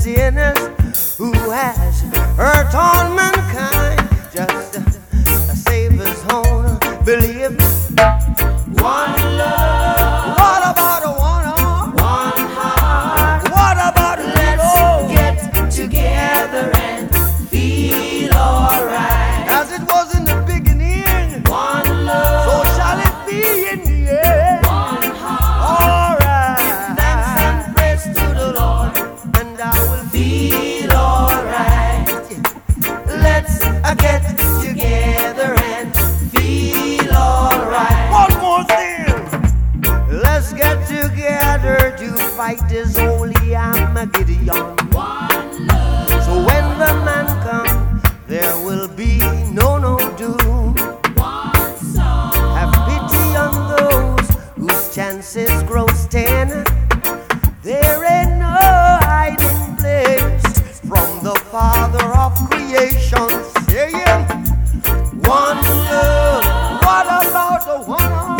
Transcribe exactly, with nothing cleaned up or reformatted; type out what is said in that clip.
sinners who has hurt all mankind. Just uh, save his own belief. One love. What about a one heart? One heart. What about a let's get together and feel alright. As it was in the beginning. One love. So shall it be in the end. One heart. Alright. Give thanks and praise to the Lord, and I will feel alright. Let's uh, get together and feel alright. One more thing. Let's get together to fight this holy Armageddon. One love. So when the man comes, there will be no no doom. One soul. Have pity on those whose chances grow ten. There ain't no hiding place from the Father of creation. Saying, one love. What about the one?